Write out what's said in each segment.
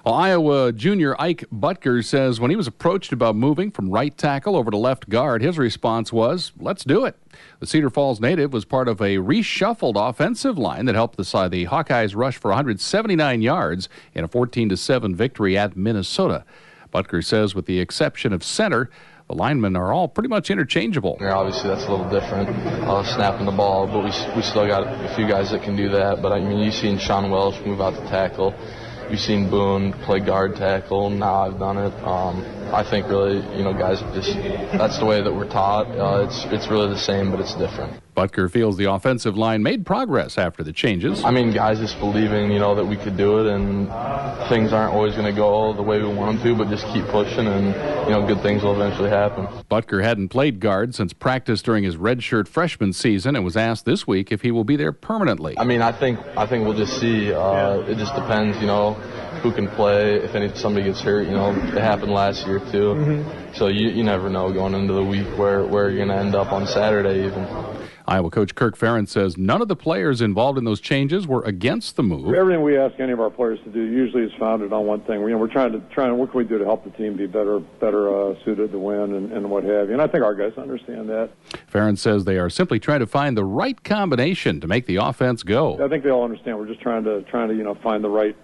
Well, Iowa junior Ike Butker says when he was approached about moving from right tackle over to left guard, his response was, "Let's do it." The Cedar Falls native was part of a reshuffled offensive line that helped the Hawkeyes rush for 179 yards in a 14-7 victory at Minnesota. Butker says with the exception of center, the linemen are all pretty much interchangeable. Yeah, obviously that's a little different, snapping the ball, but we still got a few guys that can do that. But I mean, you've seen Sean Welsh move out to tackle. You've seen Boone play guard tackle. Now I've done it. I think really, guys, that's the way that we're taught. It's really the same, but it's different. Butker feels the offensive line made progress after the changes. I mean, guys just believing, that we could do it, and things aren't always going to go the way we want them to, but just keep pushing, and, good things will eventually happen. Butker hadn't played guard since practice during his redshirt freshman season and was asked this week if he will be there permanently. I mean, I think we'll just see. It just depends, who can play. If somebody gets hurt, it happened last year too. Mm-hmm. So you never know going into the week where you're going to end up on Saturday even. Iowa coach Kirk Ferentz says none of the players involved in those changes were against the move. Everything we ask any of our players to do usually is founded on one thing. We're trying what can we do to help the team be better suited to win and what have you. And I think our guys understand that. Ferentz says they are simply trying to find the right combination to make the offense go. I think they all understand. We're just trying to find the right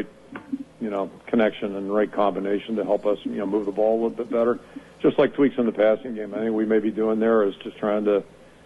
connection and the right combination to help us move the ball a little bit better. Just like tweaks in the passing game. I think we may be doing there is just trying to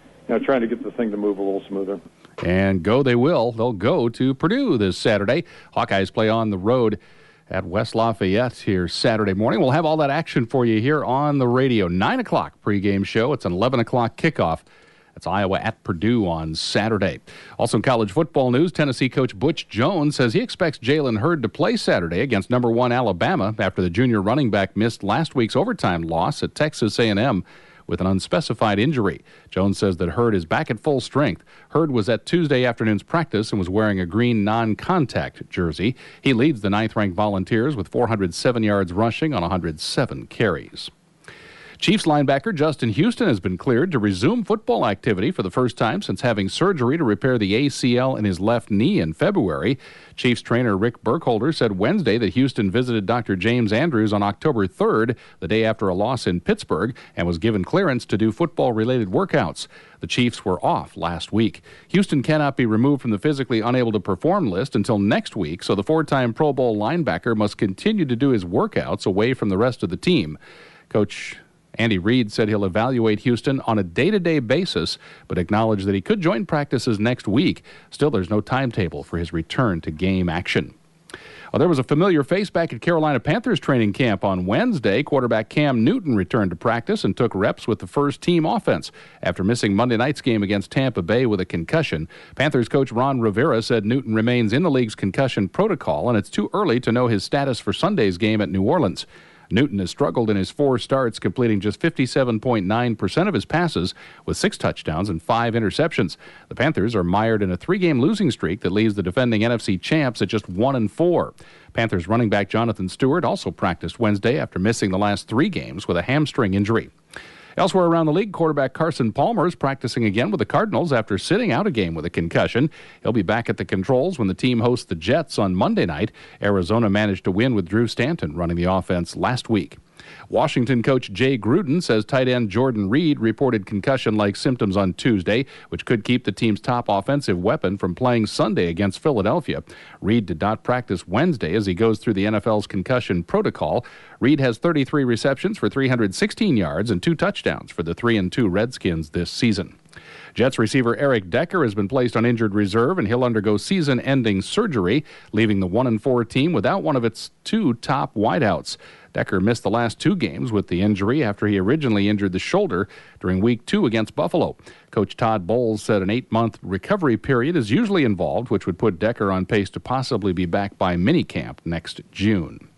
get the thing to move a little smoother. And go they will. They'll go to Purdue this Saturday. Hawkeyes play on the road at West Lafayette here Saturday morning. We'll have all that action for you here on the radio. 9 o'clock pregame show. It's an 11 o'clock kickoff. That's Iowa at Purdue on Saturday. Also in college football news, Tennessee coach Butch Jones says he expects Jalen Hurd to play Saturday against number 1 Alabama after the junior running back missed last week's overtime loss at Texas A&M with an unspecified injury. Jones says that Hurd is back at full strength. Hurd was at Tuesday afternoon's practice and was wearing a green non-contact jersey. He leads the 9th-ranked Volunteers with 407 yards rushing on 107 carries. Chiefs linebacker Justin Houston has been cleared to resume football activity for the first time since having surgery to repair the ACL in his left knee in February. Chiefs trainer Rick Burkholder said Wednesday that Houston visited Dr. James Andrews on October 3rd, the day after a loss in Pittsburgh, and was given clearance to do football-related workouts. The Chiefs were off last week. Houston cannot be removed from the physically unable to perform list until next week, so the 4-time Pro Bowl linebacker must continue to do his workouts away from the rest of the team. Coach Andy Reid said he'll evaluate Houston on a day-to-day basis, but acknowledged that he could join practices next week. Still, there's no timetable for his return to game action. Well, there was a familiar face back at Carolina Panthers training camp on Wednesday. Quarterback Cam Newton returned to practice and took reps with the first-team offense after missing Monday night's game against Tampa Bay with a concussion. Panthers coach Ron Rivera said Newton remains in the league's concussion protocol, and it's too early to know his status for Sunday's game at New Orleans. Newton has struggled in his 4 starts, completing just 57.9% of his passes with 6 touchdowns and 5 interceptions. The Panthers are mired in a 3-game losing streak that leaves the defending NFC champs at just 1-4. Panthers running back Jonathan Stewart also practiced Wednesday after missing the last 3 games with a hamstring injury. Elsewhere around the league, quarterback Carson Palmer is practicing again with the Cardinals after sitting out a game with a concussion. He'll be back at the controls when the team hosts the Jets on Monday night. Arizona managed to win with Drew Stanton running the offense last week. Washington coach Jay Gruden says tight end Jordan Reed reported concussion-like symptoms on Tuesday, which could keep the team's top offensive weapon from playing Sunday against Philadelphia. Reed did not practice Wednesday as he goes through the NFL's concussion protocol. Reed has 33 receptions for 316 yards and 2 touchdowns for the 3-2 Redskins this season. Jets receiver Eric Decker has been placed on injured reserve, and he'll undergo season-ending surgery, leaving the 1-4 team without one of its 2 top wideouts. Decker missed the last 2 games with the injury after he originally injured the shoulder during Week 2 against Buffalo. Coach Todd Bowles said an 8-month recovery period is usually involved, which would put Decker on pace to possibly be back by minicamp next June.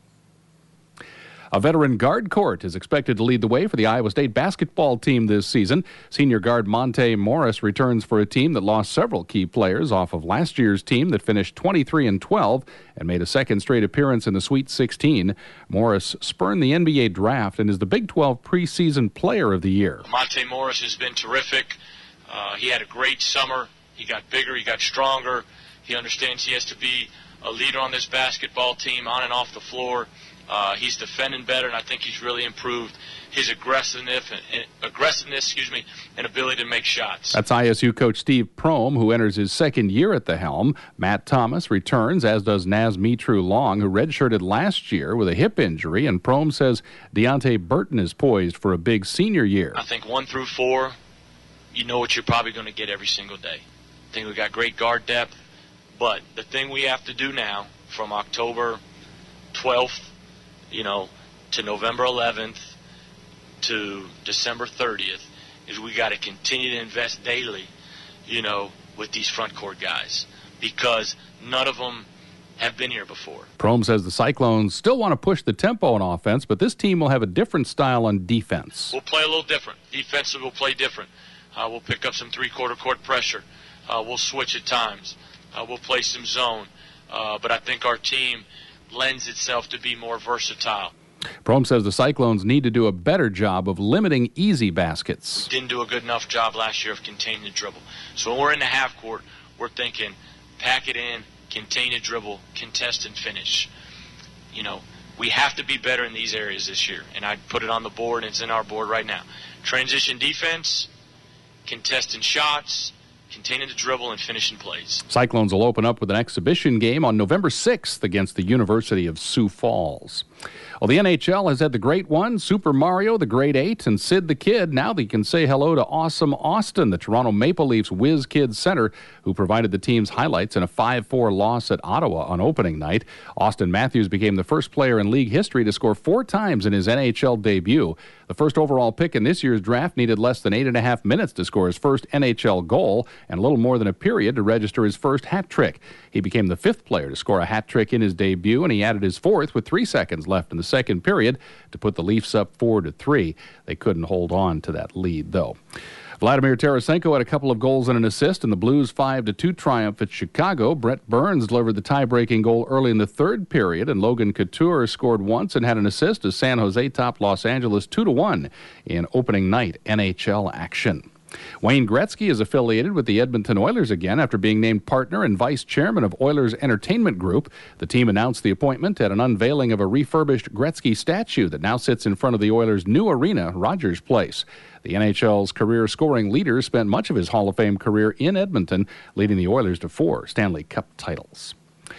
A veteran guard court is expected to lead the way for the Iowa State basketball team this season. Senior guard Monte Morris returns for a team that lost several key players off of last year's team that finished 23-12 and made a second straight appearance in the Sweet 16. Morris spurned the NBA draft and is the Big 12 preseason player of the year. Monte Morris has been terrific. He had a great summer. He got bigger. He got stronger. He understands he has to be a leader on this basketball team on and off the floor. He's defending better, and I think he's really improved his aggressiveness, and ability to make shots. That's ISU coach Steve Prohm, who enters his second year at the helm. Matt Thomas returns, as does Naz Mitru-Long, who redshirted last year with a hip injury, and Prohm says Deonte Burton is poised for a big senior year. I think 1 through 4, you know what you're probably going to get every single day. I think we got great guard depth, but the thing we have to do now from October 12th, to November 11th to December 30th is we got to continue to invest daily, with these front court guys, because none of them have been here before. Prohm says the Cyclones still want to push the tempo on offense, but this team will have a different style on defense. We'll play a little different. Defensively, we'll play different. We'll pick up some three-quarter court pressure. We'll switch at times. We'll play some zone. But I think our team lends itself to be more versatile. Prohm says the Cyclones need to do a better job of limiting easy baskets. Didn't do a good enough job last year of containing the dribble. So when we're in the half court, we're thinking pack it in, contain the dribble, contest and finish. We have to be better in these areas this year. And I put it on the board, and it's in our board right now. Transition defense, contesting shots, containing the dribble, and finishing plays. Cyclones will open up with an exhibition game on November 6th against the University of Sioux Falls. Well, the NHL has had the Great One, Super Mario, the Great Eight, and Sid the Kid. Now they can say hello to Awesome Austin, the Toronto Maple Leafs whiz kid center, who provided the team's highlights in a 5-4 loss at Ottawa on opening night. Austin Matthews became the first player in league history to score 4 times in his NHL debut. The first overall pick in this year's draft needed less than 8.5 minutes to score his first NHL goal and a little more than a period to register his first hat trick. He became the 5th player to score a hat trick in his debut, and he added his 4th with 3 seconds left in the second period to put the Leafs up 4-3. They couldn't hold on to that lead, though. Vladimir Tarasenko had a couple of goals and an assist in the Blues' 5-2 triumph at Chicago. Brett Burns delivered the tie-breaking goal early in the third period, and Logan Couture scored once and had an assist as San Jose topped Los Angeles 2-1 in opening night NHL action. Wayne Gretzky is affiliated with the Edmonton Oilers again after being named partner and vice chairman of Oilers Entertainment Group. The team announced the appointment at an unveiling of a refurbished Gretzky statue that now sits in front of the Oilers' new arena, Rogers Place. The NHL's career scoring leader spent much of his Hall of Fame career in Edmonton, leading the Oilers to 4 Stanley Cup titles.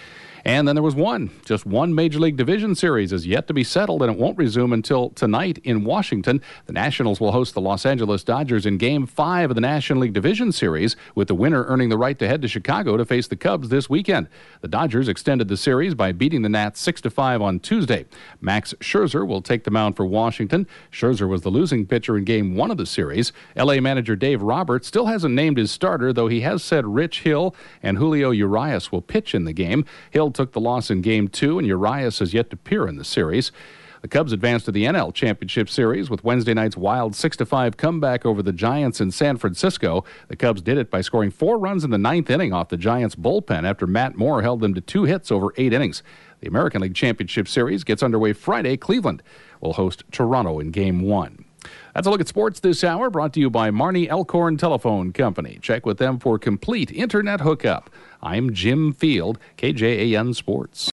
And then there was just one Major League Division Series is yet to be settled, and it won't resume until tonight in Washington. The Nationals will host the Los Angeles Dodgers in Game 5 of the National League Division Series, with the winner earning the right to head to Chicago to face the Cubs this weekend. The Dodgers extended the series by beating the Nats 6-5 on Tuesday. Max Scherzer will take the mound for Washington. Scherzer was the losing pitcher in Game 1 of the series. L.A. manager Dave Roberts still hasn't named his starter, though he has said Rich Hill and Julio Urias will pitch in the game. Hill took the loss in Game 2, and Urias has yet to appear in the series. The Cubs advanced to the NL Championship Series with Wednesday night's wild 6-5 comeback over the Giants in San Francisco. The Cubs did it by scoring 4 runs in the 9th inning off the Giants' bullpen after Matt Moore held them to 2 hits over 8 innings. The American League Championship Series gets underway Friday. Cleveland will host Toronto in Game 1. That's a look at sports this hour, brought to you by Marnie Elkhorn Telephone Company. Check with them for complete internet hookup. I'm Jim Field, KJAN Sports.